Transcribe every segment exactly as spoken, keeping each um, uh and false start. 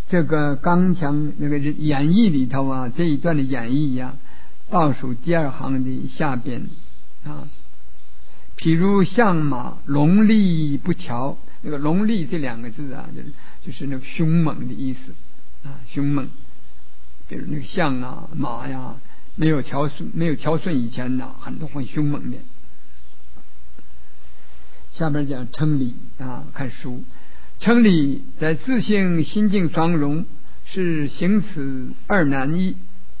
这个刚强那个演义里头啊，这一段的演义呀、啊，倒数第二行的下边啊，譬如象马龙力不调，那个龙力这两个字啊，就是就是那个凶猛的意思啊，凶猛。比如那个象啊马呀，没有调顺没有调顺以前呢，很多很凶猛的。下边讲称理啊，看书。称理在自性心境双融，是行此二难一。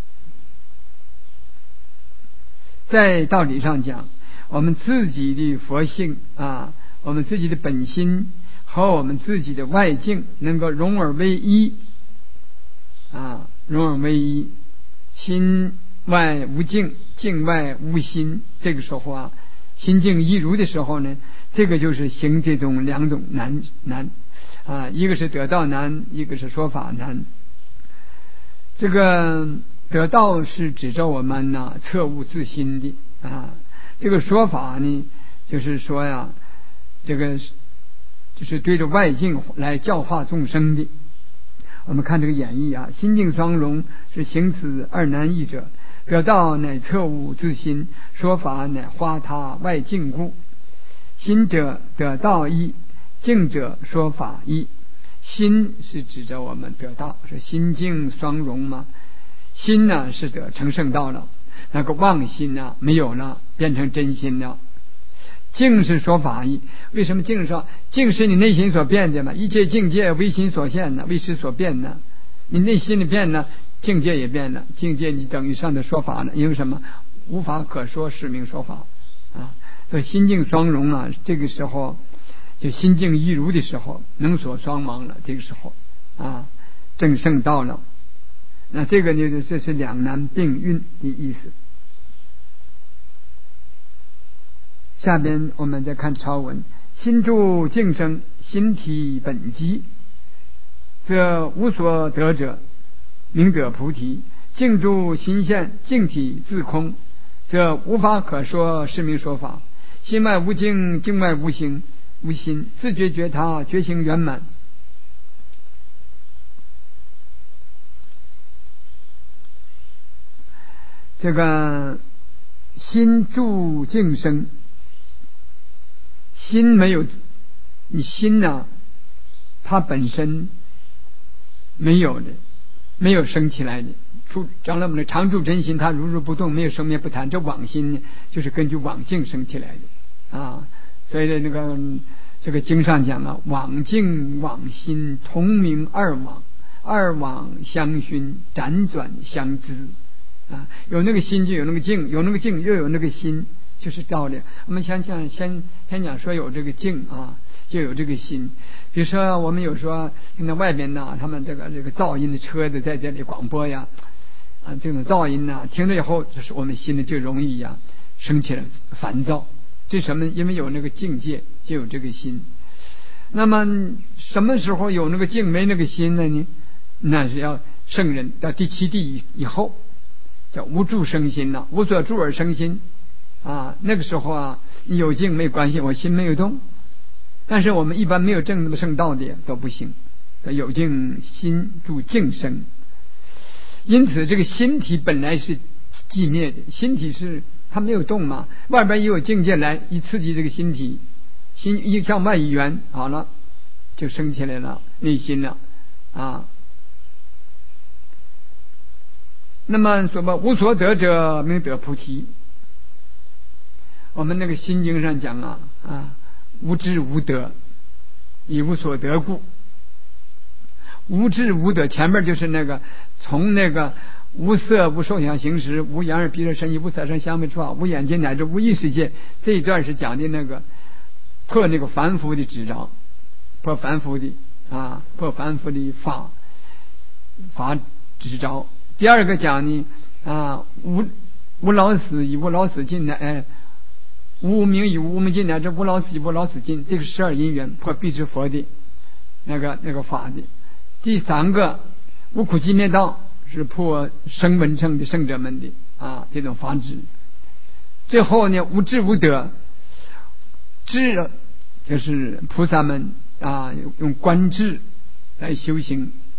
在道理上讲，我们自己的佛性啊，我们自己的本心和我们自己的外境能够融而为一啊，融而为一，心外无境，境外无心。这个时候啊，心境一如的时候呢，这个就是行这种两种难难啊，一个是得道难，一个是说法难。这个得道是指着我们呢、啊、彻悟自心的啊，这个说法呢，就是说呀，这个就是对着外境来教化众生的。我们看这个演义啊，心境双融是行此二难一者，得道乃彻悟自心，说法乃化他外境故。心者得道一，境者说法一。心是指着我们得道，是心境双融嘛。心呢是得成圣道了，那个妄心呢没有了，变成真心了。境是说法义，为什么境说？境是你内心所变的嘛，一切境界为心所现呢，为识所变呢。你内心里变呢，境界也变了，境界你等于上的说法呢，因为什么？无法可说，是名说法啊。所以心境双融啊，这个时候就心境一如的时候，能所双亡了，这个时候啊，正圣道了。那这个呢，这是两难并运的意思。下边我们再看超文，心住境生，心体本机，则无所得者，名得菩提。境住心现，境体自空，则无法可说，是名说法。心外无境，境外无形无心，自觉觉他，觉行圆满。这个心住境生，心没有，你心呢、啊，它本身没有的，没有生起来的。出长了我们的常住真心，它如如不动，没有生灭不谈。这妄心呢，就是根据妄境生起来的啊。所以那个这个经上讲啊，妄境妄心同名二妄，二妄相熏，辗转相知啊。有那个心就有那个境，有那个境又有那个心，就是道理。我们先讲先先讲说有这个境啊，就有这个心。比如说我们有说现在外边呢，他们这个这个噪音的车子在这里广播呀，啊，这种噪音呢，听了以后，就是我们心里就容易呀生起了烦躁。这什么？因为有那个境界，就有这个心。那么什么时候有那个境，没那个心了呢？那是要圣人到第七地以后，叫无住生心了，无所住而生心啊。那个时候啊，你有境没关系，我心没有动。但是我们一般没有证那么圣道的都不行，有境心住境生。因此这个心体本来是寂灭的，心体是它没有动嘛，外边也有境界来一刺激这个心体，心一向外一缘，好了就升起来了内心了啊。那么什么无所得者名得菩提。我们那个心经上讲啊啊，无智无得，以无所得故。无智无得前面就是那个从那个无色无受想行识无眼耳鼻舌身意无色声香味触法无眼睛乃至无意识界，这一段是讲的那个破那个凡夫的执着，破凡夫的啊破凡夫的法法执着。第二个讲呢啊无无老死以无老死尽的哎。无名以无名尽乃至无老死以无老死尽，这个十二因缘破必知佛的那个那个法的。第三个无苦集灭道是破声闻乘的圣者们的啊这种法执。最后呢无智无得，智就是菩萨们啊用观智来修行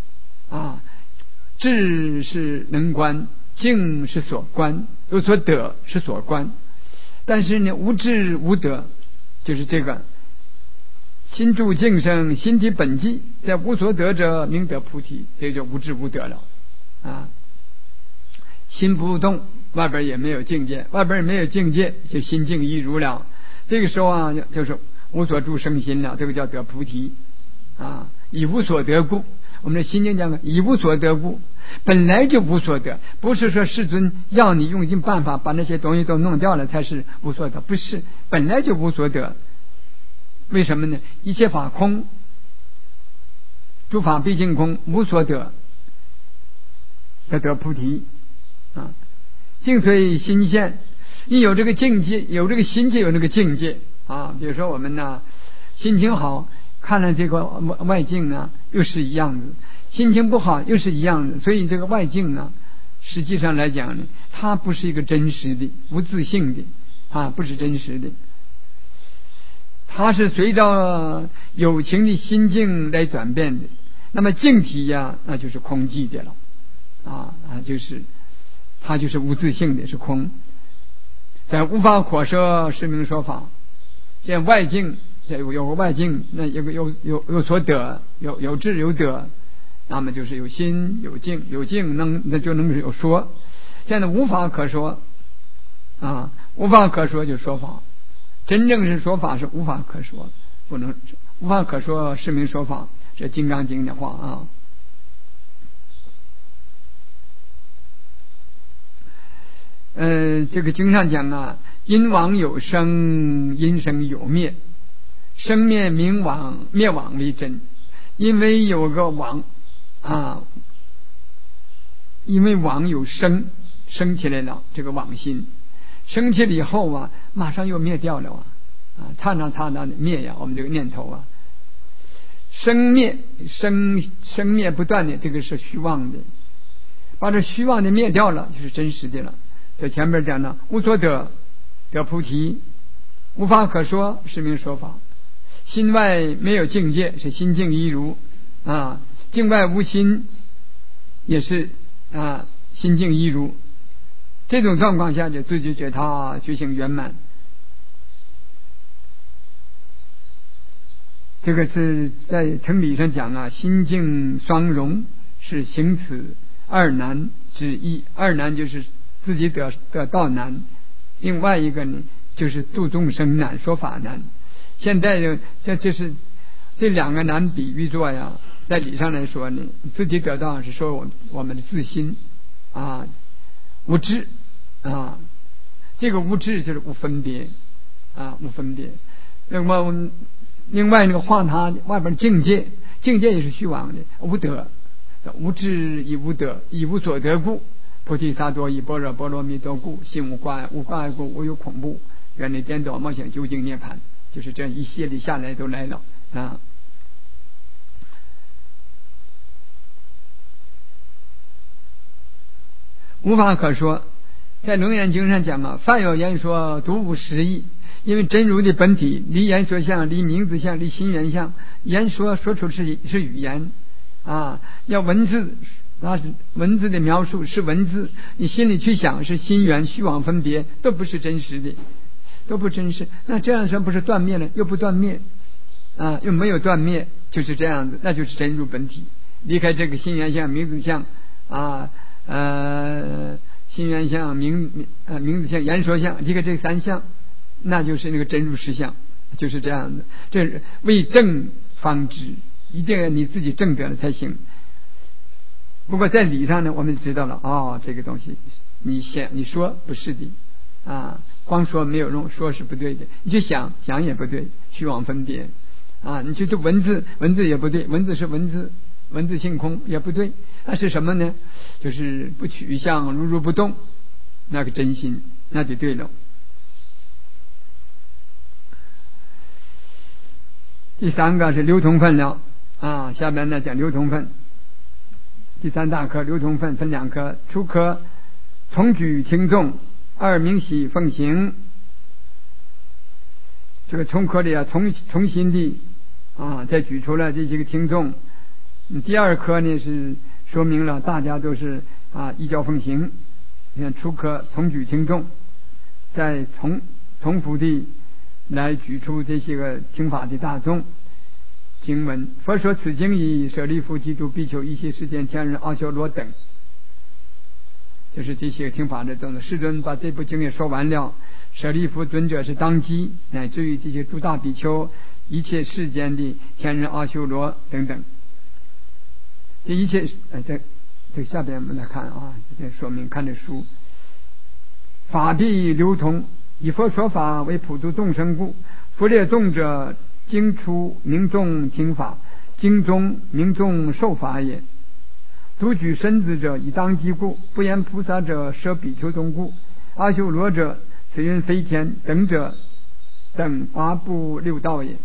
啊，智是能观，境是所观，有所得是所观。但是呢，无智无得，就是这个心住境生，心体本寂，在无所得者，名得菩提，这就无智无得了啊。心不动，外边也没有境界，外边也没有境界，就心静一如了。这个时候啊，就是无所住生心了，这个叫得菩提啊。以无所得故，我们的心经讲的，以无所得故，本来就无所得，不是说世尊要你用尽办法把那些东西都弄掉了才是无所得，不是，本来就无所得。为什么呢？一切法空，诸法毕竟空，无所得，得得菩提啊。境随心现，你有这个境界，有这个心界，有这个境界啊。比如说我们呢，心情好，看了这个外境呢，又是一样的；心情不好，又是一样的。所以这个外境呢，实际上来讲呢，它不是一个真实的、无自性的啊，不是真实的。它是随着有情的心境来转变的。那么境体呀，那就是空寂的了啊啊，就是它就是无自性的，是空。在无法可说是名说法，见外境，有有个外境，那有个有有有所得，有有智有得，那么就是有心有境，有境能那就能有说。现在无法可说啊，无法可说就说法。真正是说法是无法可说，不能无法可说是名说法，这《金刚经》的话啊。呃，这个经上讲啊，因往有生，因生有灭，生灭名往，灭往为真。因为有个往啊，因为往有生，生起来了，这个往心生起了以后啊，马上又灭掉了啊！啊，刹那刹那的灭呀，我们这个念头啊，生灭生生灭不断的，这个是虚妄的，把这虚妄的灭掉了，就是真实的了。在前面讲的，无所得得菩提，无法可说是名说法。心外没有境界，是心境一如啊；境外无心，也是啊，心境一如。这种状况下就自觉觉他觉醒圆满。这个是在成理上讲啊，心境双融是行此二难之一。二难就是自己得得道难，另外一个呢就是度众生难，说法难。现在就这就是这两个难比喻作呀，在理上来说呢，自己得到是说我我们的自心啊。无知啊，这个无知就是无分别啊，无分别。那么另外那个化他外边境界，境界也是虚妄的，无得，无知以无得，以无所得故，菩提萨埵以般若波罗蜜多故，心无挂碍，无挂碍故无有恐怖，远离颠倒妄想，究竟涅槃。就是这一系列下来都来了啊。无法可说，在楞严经上讲啊，凡有言说，独无实义。因为真如的本体离言说相，离名字相，离心缘相。言说说出是是语言啊，要文字，那是文字的描述是文字，你心里去想是心缘，虚妄分别都不是真实的，都不真实。那这样说不是断灭了，又不断灭啊，又没有断灭，就是这样子，那就是真如本体。离开这个心缘相、名字相啊。呃，心缘相、名呃名字相、言说相，离开这三项，那就是那个真如实相，就是这样的。这是为正方知，一定要你自己正得了才行。不过在理上呢，我们知道了哦，这个东西你想你说不是的啊，光说没有用，说是不对的。你去想想也不对，虚妄分别啊，你去读文字，文字也不对，文字是文字，文字性空也不对，那是什么呢？就是不取相，如如不动，那个真心，那就对了。第三个是流通分了啊，下面呢讲流通分。第三大科流通分分两科，初科从举轻重，二明喜奉行。这个从科里啊，重重新的啊，再举出来这几个轻重。第二科呢是说明了大家都是啊依教奉行，你看出可同举听众，在从从复地来举出这些个听法的大众。经文佛说此经以舍利弗、基督、比丘、一切世间天人、阿修罗等，就是这些听法的众。世尊把这部经也说完了，舍利弗尊者是当机，乃至于这些诸大比丘、一切世间的天人、阿修罗等等，这一切呃，在这下边我们来看啊，这说明看这书，法必流通，以佛说法为普度众生故，佛列众者经出民众听法，经中民众受法也。独举身子者以当机故，不言菩萨者舍比丘中故，阿修罗者此云飞天等者等八部六道也。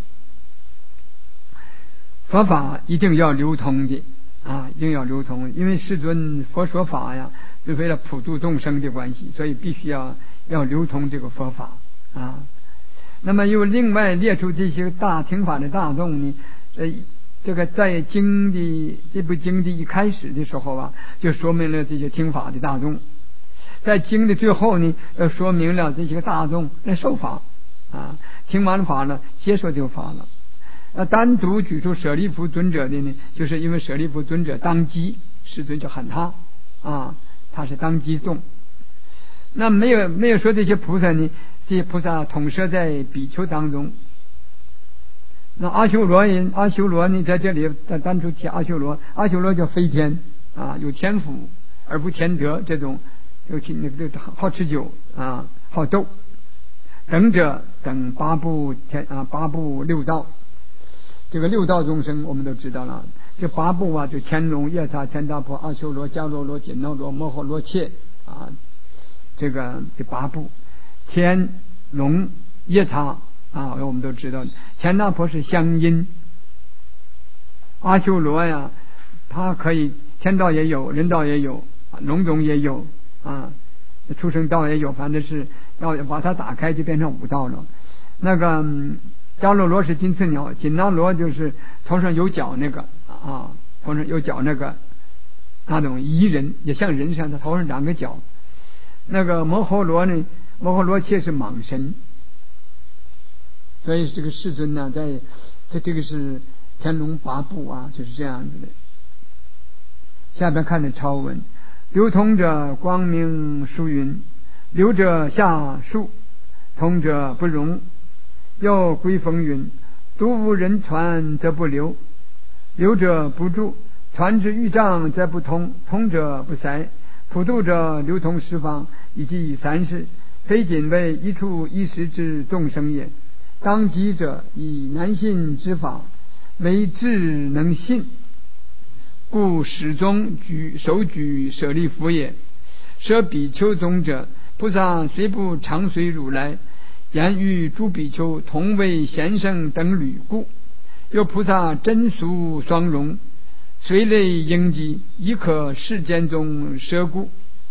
佛法一定要流通的啊，一定要流通，因为世尊佛说法呀，是为了普度众生的关系，所以必须要要流通这个佛法啊。那么又另外列出这些大听法的大众呢，呃，这个在经的这部经的一开始的时候啊，就说明了这些听法的大众；在经的最后呢，又说明了这些个大众来受法啊，听完法了，接受这个法了。那单独举出舍利弗尊者的呢，就是因为舍利弗尊者当机，世尊就喊他啊，他是当机众。那没有没有说这些菩萨呢，这些菩萨统摄在比丘当中。那阿修罗人，阿修罗呢，在这里单独提阿修罗，阿修罗叫飞天啊，有天赋而不天德，这种尤其那个好吃酒啊，好斗等者等八部天啊，八部六道。这个六道众生我们都知道了，这八部啊，就天龙、夜叉、天大婆、阿修罗、迦罗罗、紧那罗、摩诃罗伽啊，这个这八部，天龙夜叉啊，我们都知道，天大婆是香音，阿修罗呀，它可以天道也有，人道也有，龙种也有啊，畜生道也有，反正是要把它打开就变成五道了。那个迦罗罗是金翅鸟，紧那罗就是头上有角那个啊，头上有角那个那种夷人，也像人像，他头上长个角。那个摩诃罗呢，摩诃罗伽是蟒神，所以这个世尊呢，在这这个是天龙八部啊，就是这样子的。下边看的超文，流通者光明殊云，流者下数，通者不容。又归风云，独无人传则不流，流者不住，传之欲障则不通，通者不塞，普度者流通十方，以及三世，非仅为一处一时之众生也。当机者以难信之法为智能信，故始终举首举舍利弗也。舍比丘中者，菩萨虽不常随如来，言与诸比丘同为贤圣等侣故，有菩萨真俗双融，随类应机，亦可世间中舍故。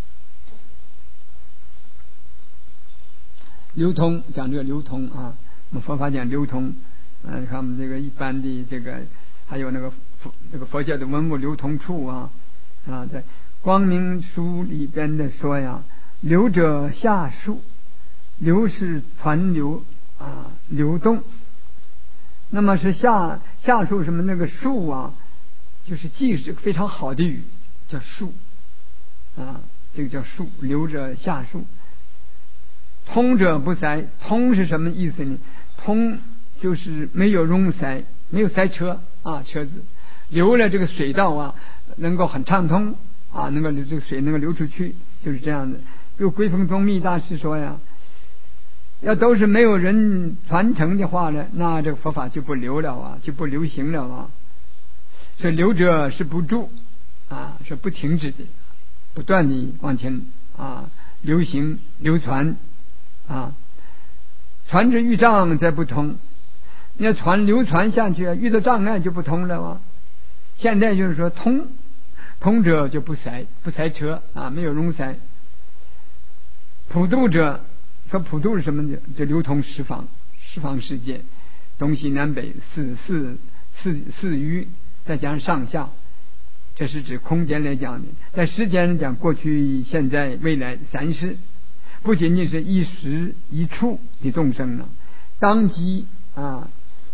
流通讲这个流通啊，我们佛法讲流通，嗯、啊，看我们这个一般的这个，还有那个佛这个佛教的文物流通处啊啊，在光明书里边的说呀，流者下数。流是传流啊，流动。那么是下下数什么？那个数啊，就是记是非常好的语，叫数啊，这个叫数。流者下数，通者不塞。通是什么意思呢？通就是没有拥塞，没有塞车啊，车子流了这个水道啊，能够很畅通啊，能够这个水能够流出去，就是这样的。有归峰宗密大师说呀，要都是没有人传承的话呢，那这个佛法就不流了啊，就不流行了啊。所以流者是不住啊，是不停止的，不断的往前啊流行流传啊。传之遇障则不通，你要传流传下去，遇到障碍就不通了啊。现在就是说通通者就不塞不塞车啊，没有拥塞。普度者，说普度是什么呢？就流通十方十方世界，东西南北四四四四隅，再加上上下， 这是指空间来讲的。在时间讲，过去、现在、未来三世，不仅仅是一时一处的众生呢，当即啊，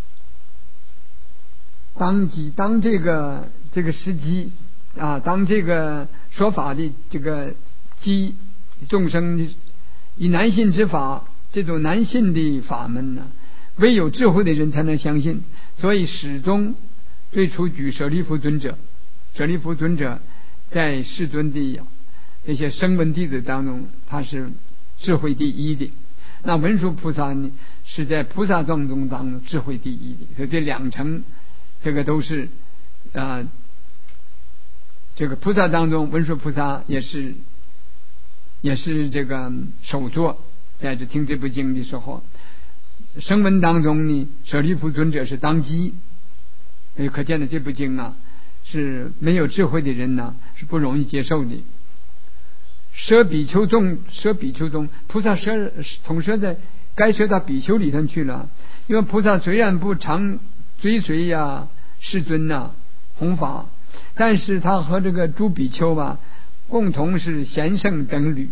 当即当这个这个时机啊，当这个说法的这个机众生以难信之法，这种难信的法门呢，唯有智慧的人才能相信。所以始终最初举舍利弗尊者，舍利弗尊者在世尊的这些声闻弟子当中，他是智慧第一的。那文殊菩萨呢，是在菩萨众中当中智慧第一的。所以这两层，这个都是啊、呃，这个菩萨当中，文殊菩萨也是也是这个首座，在这听这部经的时候，声闻当中呢，舍利弗尊者是当机。所以可见的这部经啊，是没有智慧的人呢是不容易接受的。舍比丘众，舍比丘中，菩萨舍统摄在该舍到比丘里头去了。因为菩萨虽然不常追随呀、啊、世尊呐、啊、弘法，但是他和这个诸比丘吧，共同是贤圣等侣，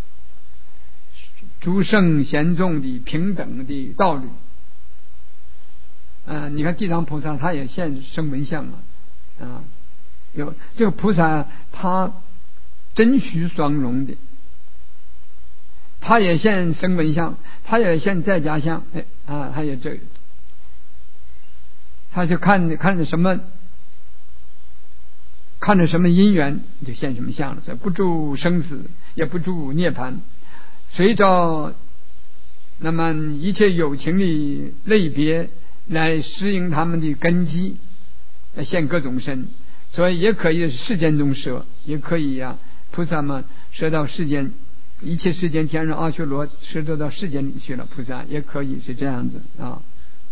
诸圣贤众的平等的道侣。啊、呃，你看地藏菩萨他也现声闻相啊，啊，有这个菩萨他真虚双融的，他也现声闻相，他也现在家相，哎啊，他也这，他就看看着什么，看着什么因缘就现什么相了，所以不住生死，也不住涅槃，随着那么一切有情的类别来适应他们的根基，来现各种身。所以也可以世间中舍，也可以呀、啊，菩萨们舍到世间，一切世间天上阿修罗舍到到世间里去了，菩萨也可以是这样子啊。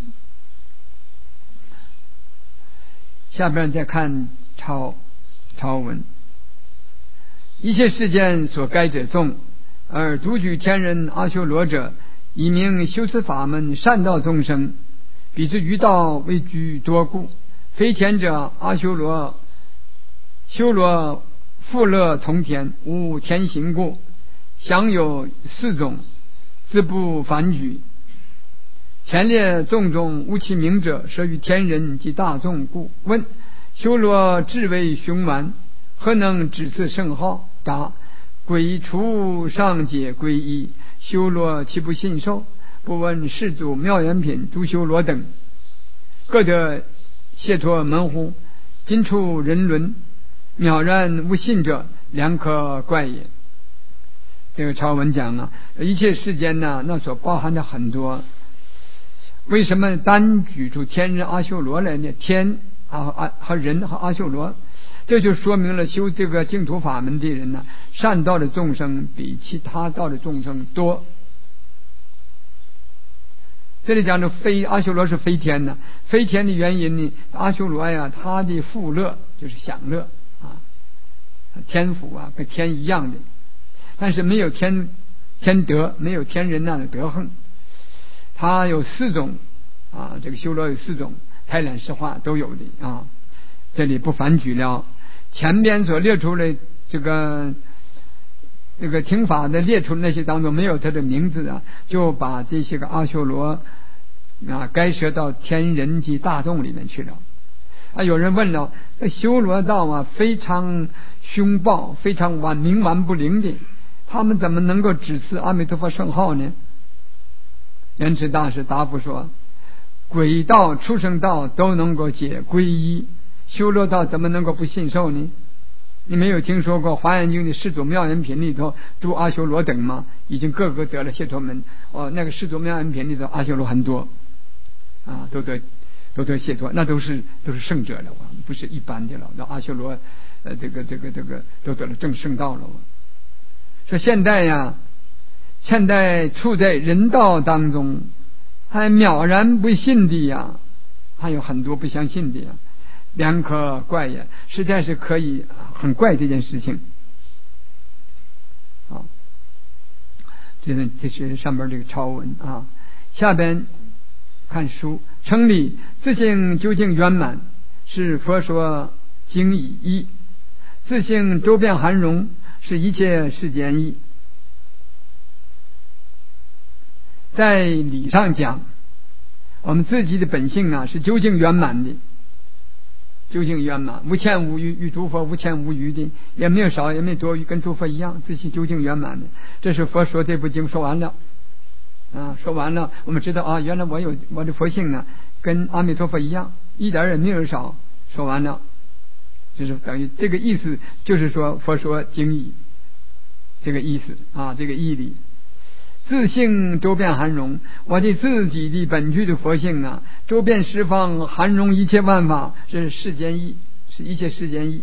下边再看超超文，一切世间所该者众，而独具天人阿修罗者，以名修持法门善道众生，彼之于道为居多故，非天者阿修罗修罗富乐从天，无天行故，享有四种，自不反举。前列众中无其名者，舍于天人及大众故。问：修罗智为凶顽，何能指此圣号？答：鬼除上解归依，修罗岂不信受？不闻世祖妙严品诸修罗等，各得解脱门乎？今处人伦，渺然无信者，良可怪也。这个超文讲啊，一切世间呢，那所包含的很多。为什么单举出天人阿修罗来呢？天啊啊和人和阿修罗，这就说明了修这个净土法门的人呢，善道的众生比其他道的众生多。这里讲的非阿修罗是非天呢，非天的原因呢，阿修罗呀，他的富乐就是享乐啊，天福啊，跟天一样的，但是没有天天德，没有天人那样的德行。他有四种啊，这个修罗有四种，开览实化都有的啊。这里不反举了，前边所列出的这个这个听法的列出那些当中没有他的名字啊，就把这些个阿修罗啊该舍到天人及大众里面去了。啊，有人问了，这修罗道啊非常凶暴，非常顽冥顽不灵的，他们怎么能够指示阿弥陀佛圣号呢？圆持大师答复说：鬼道、畜生道都能够解皈依，修罗道怎么能够不信受呢？你没有听说过《华严经》的世祖妙严品里头诸阿修罗等吗？已经个个得了解脱门。哦，那个世祖妙严品里头阿修罗很多啊，都得都得解脱，那都是都是圣者了，不是一般的了。那阿修罗呃，这个这个这个都得了正圣道了。说现在呀。现在处在人道当中，还渺然不信的呀，还有很多不相信的呀，良可怪也，实在是可以很怪这件事情。啊，这是这是上边这个超文啊，下边看书，成理自性究竟圆满，是佛说经已一， 自性周遍含容，是一切世间义。在理上讲，我们自己的本性啊是究竟圆满的，究竟圆满，无欠无余，与诸佛无欠无余的，也没有少也没有多余，跟诸佛一样，自己究竟圆满的。这是佛说这部经说完了啊，说完了，我们知道啊，原来我有我的佛性呢，跟阿弥陀佛一样，一点也没有少。说完了，就是等于这个意思，就是说佛说经义这个意思啊，这个义理。自性周遍含容，我的自己的本具的佛性啊，周遍十方含容一切万法，是世间义，是一切世间义。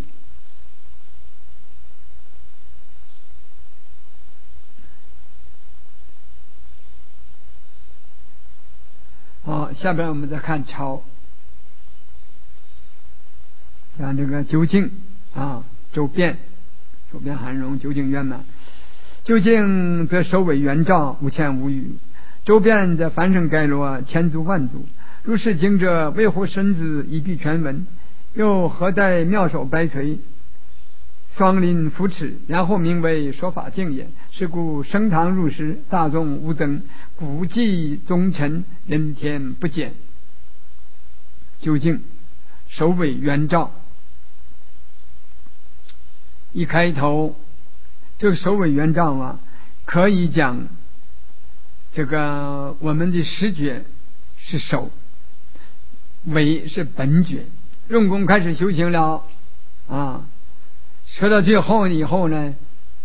好，下边我们再看超，像这个究竟啊，周遍，周遍含容，究竟圆满。究竟则首尾圆照，无欠无余。周遍则繁盛盖罗，千足万足。如是经者，为乎身子以蔽全文？又何待妙手白垂，双临扶持，然后名为说法境也。是故升堂入室，大众无增，古迹宗臣，人天不减。究竟首尾圆照，一开头这个首尾圆照啊，可以讲这个我们的实觉是首，尾是本觉。用功开始修行了啊，说到最后以后呢，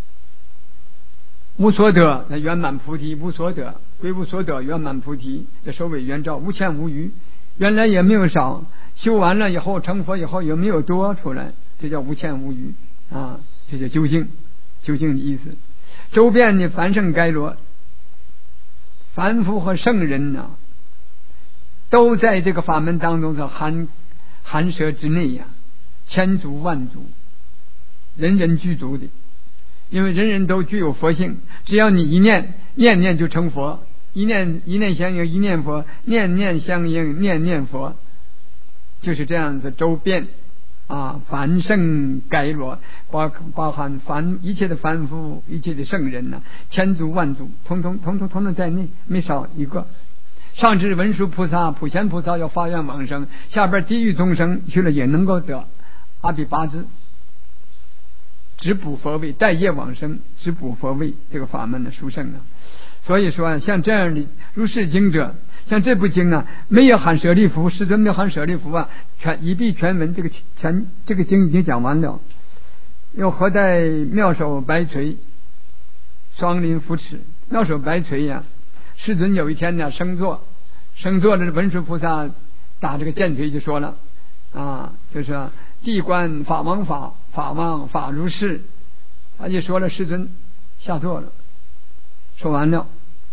无所得，那圆满菩提无所得，归无所得，圆满菩提，这首尾圆照，无欠无余，原来也没有少，修完了以后成佛以后也没有多出来，这叫无欠无余啊，这叫究竟。究竟的意思。周遍的凡圣该罗，凡夫和圣人呢、啊，都在这个法门当中是含含舍之内呀、啊，千足万足，人人具足的。因为人人都具有佛性，只要你一念念念就成佛，一念一念相应一念佛，念念相应念念佛，就是这样子周遍啊，凡圣该罗，包包含凡一切的凡夫，一切的圣人呢、啊，千足万足，通通通通通通在内，没少一个。上至文殊菩萨、普贤菩萨要发愿往生，下边地狱众生去了也能够得阿毗跋致，直补佛位，待业往生，直补佛位，这个法门的殊胜啊。所以说，像这样的如是经者。像这部经啊，没有含舍利弗，世尊没有含舍利弗啊，全一臂全文，这个全这个经已经讲完了。又何待妙手白垂，双临扶持。妙手白垂呀、啊，世尊有一天呢，升座，升座的文殊菩萨打这个剑锤就说了啊，就是地观法王法，法王法如是，他就说了，世尊下座了，说完了。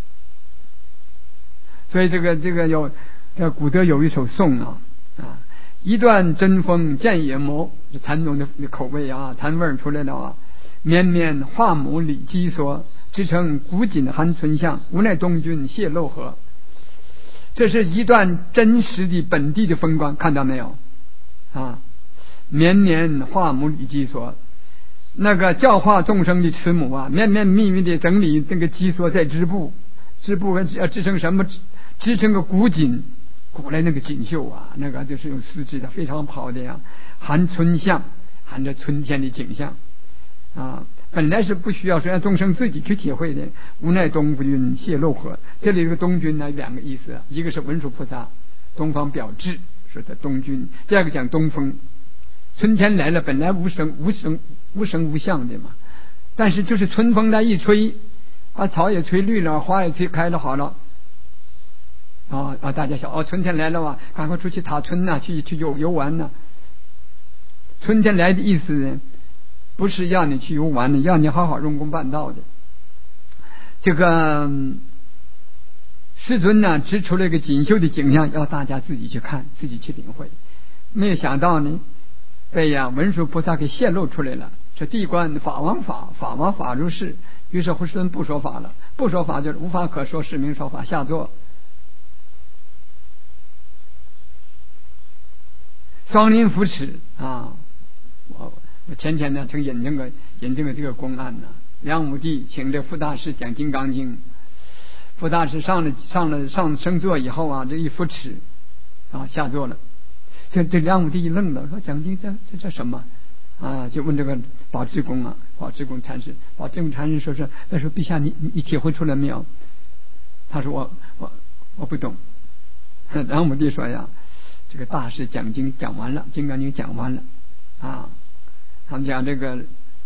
所以这个这个有这古德有一首颂啊啊，一段真风见野魔，禅宗的口味啊，禅味出来了啊。绵绵化母里基说，支撑古锦含存相，无奈东君泄露河。这是一段真实的本地的风光，看到没有啊？绵绵化母里基说，那个教化众生的慈母啊，绵绵密密的整理这个基说在织布，织布要织成什么？织成个古锦，古来那个锦绣啊，那个就是用丝织的，非常好的呀。含春象，含着春天的景象啊。本来是不需要说让众生自己去体会的，无奈东君泄露河。这里这个东君呢，两个意思，一个是文殊菩萨，东方表智，说的东君；第二个讲东风。春天来了，本来无声无声无声无相的嘛，但是就是春风来一吹，把草也吹绿了，花也吹开了，好了。啊啊！大家想哦，春天来了啊，赶快出去踏春呐、啊，去去游游玩呐、啊。春天来的意思呢，不是让你去游玩的，让你好好用功办道的。这个世尊呢，指出了一个锦绣的景象，要大家自己去看，自己去领会。没有想到呢，被呀文殊菩萨给泄露出来了。这地观法王法，法王法如是。于是世尊不说法了，不说法就是无法可说，是名说法，下座。双临扶持啊，我我前天呢曾引证个引证个这个公案呢，梁武帝请这傅大师讲《金刚经》，傅大师上了上了上升座以后啊，这一扶持啊下座了，这这梁武帝一愣了，说讲经这这这什么啊？就问这个宝智公啊，宝智公禅师，宝智公禅师说是那时候陛下你你体会出来没有？他说我我我不懂。梁武帝说呀，这个大师讲经讲完了，《金刚经》讲完了啊。他们讲这个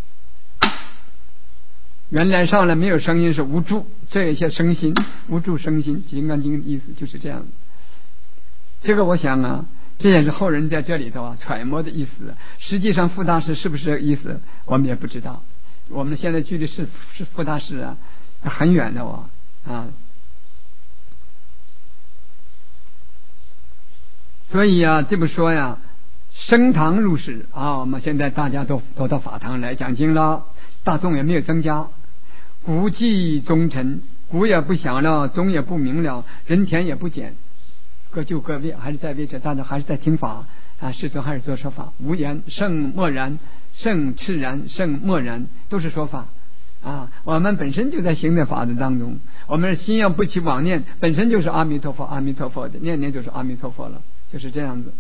原来上来没有声音是无助，这一些声心无助声心，《金刚经》的意思就是这样。这个我想啊，这也是后人在这里头啊揣摩的意思。实际上傅大师是不是这个意思，我们也不知道。我们现在距离是是傅大师啊很远的啊啊。所以啊，这么说呀，升堂入室啊，我们现在大家都都到法堂来讲经了，大众也没有增加，古迹忠臣，古也不响了，宗也不明了，人田也不减，各就各位，还是在位者，大家还是在听法啊，世尊还是做说法，无言胜默然，胜炽然，胜默然，都是说法啊。我们本身就在行的法的当中，我们心要不起妄念，本身就是阿弥陀佛，阿弥陀佛的，念念就是阿弥陀佛了，就是这样子。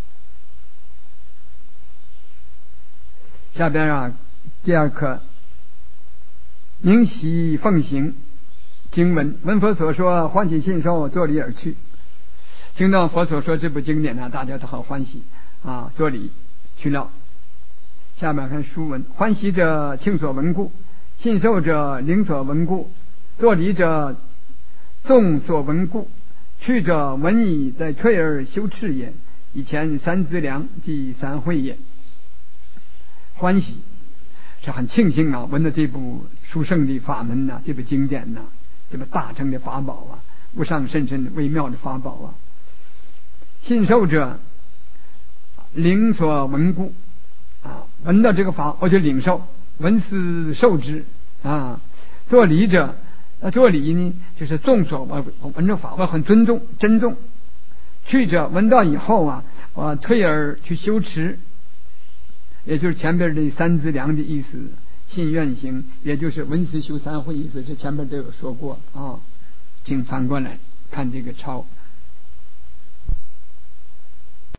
下边啊，第二课明习奉行经文，闻佛所说，欢喜信受，作礼而去。听到佛所说这部经典呢，大家都好欢喜啊，作礼去了。下面看书文，欢喜者庆所闻故，信受者领所闻故，作礼者众所闻故，去者闻已在退而修持也。以前三资粮即三会也。欢喜是很庆幸啊，闻的这部殊胜的法门呐、啊，这部经典呐、啊，这部大乘的法宝啊，无上甚深微妙的法宝啊。信受者领所闻故啊，闻到这个法我就领受，闻思受之啊。作礼者，那作礼呢，就是众所我闻着法我很尊重珍重。去者闻到以后啊，我退而去修持。也就是前边的三资粮的意思，信愿行，也就是闻思修三会意思，这前面都有说过啊，请翻过来看这个抄。